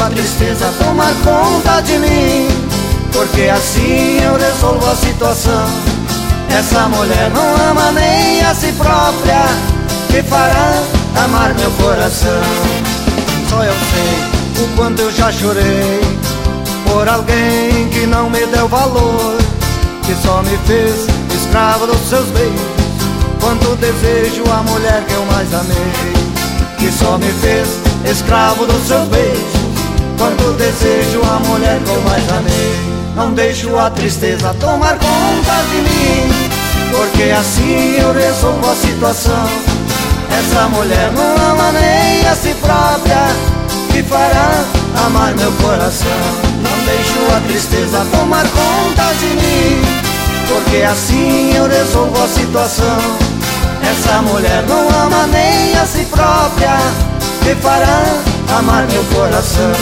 a tristeza tomar conta de mim, porque assim eu resolvo a situação. Essa mulher não ama nem a si própria, que fará amar meu coração. Só eu sei o quanto eu já chorei por alguém que não me deu valor, que só me fez escravo dos seus beijos. Quanto desejo a mulher que eu mais amei, que só me fez escravo dos seus beijos. Quanto desejo a mulher que eu mais amei. Não deixo a tristeza tomar conta de mim, porque assim eu resolvo a situação. Essa mulher não ama nem a si própria, que fará amar meu coração. Não deixo a tristeza tomar conta de mim, porque assim eu resolvo a situação. Essa mulher não ama nem a si própria, que fará amar meu coração.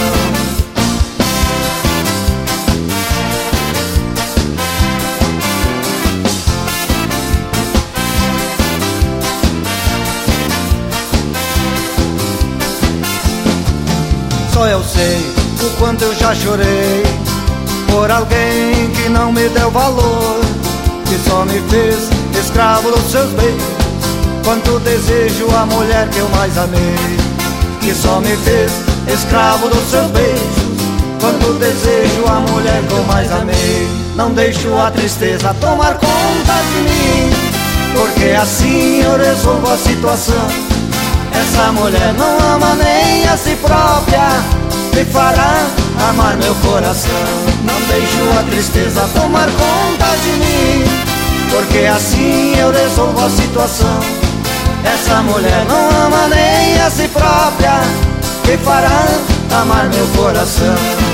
Só eu sei o quanto eu já chorei por alguém que não me deu valor, que só me fez escravo dos seus beijos. Quanto desejo a mulher que eu mais amei, que só me fez escravo dos seus beijos. Quanto desejo a mulher que eu mais amei. Não deixo a tristeza tomar conta de mim, porque assim eu resolvo a situação. Essa mulher não ama nem a si própria, que fará amar meu coração. Não deixo a tristeza tomar conta de mim, porque assim eu resolvo a situação. Essa mulher não ama nem a si própria, que fará amar meu coração.